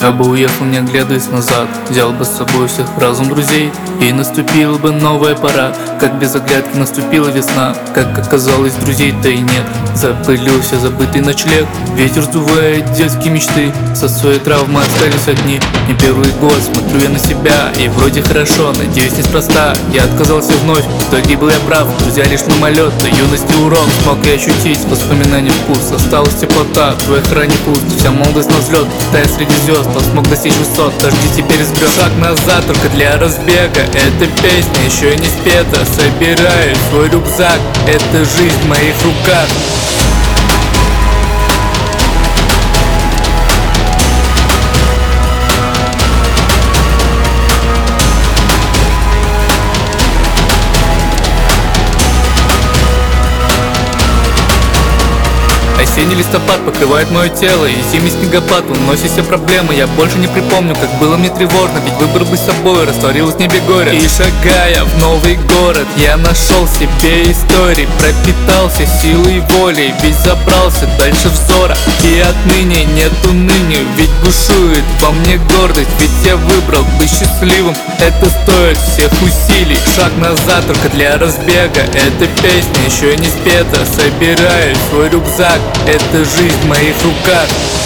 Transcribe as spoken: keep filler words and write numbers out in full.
Я бы уехал, не оглядываясь назад, взял бы с собой всех разум друзей, и наступила бы новая пора. Как без оглядки наступила весна, как оказалось, друзей-то и нет. Запылился забытый ночлег, ветер сдувает детские мечты. Со своей травмы остались одни. Не первый год смотрю я на себя, и вроде хорошо, надеюсь неспроста. Я отказался вновь, в итоге был я прав. Друзья лишь мимолет, на юности урок. Смог я ощутить воспоминания вкус, осталась теплота, твой храни пуст. Вся молодость на взлет, тая среди звезд, он смог достичь высот, дожди теперь сгреб. Шаг назад только для разбега, эта песня еще не спета. Собираю свой рюкзак, это жизнь в моих руках. Осенний листопад покрывает мое тело, и зимний снегопад уносит все проблемы. Я больше не припомню, как было мне тревожно, ведь выбор быть собой растворилось в небе горя. И шагая в новый город, я нашел себе истории, пропитался силой воли, ведь забрался дальше взора. И отныне нет уныния, ведь бушует во мне гордость, ведь я выбрал быть счастливым, это стоит всех усилий. Шаг назад только для разбега, эта песня еще не спета. Собираю свой рюкзак, это жизнь в моих руках.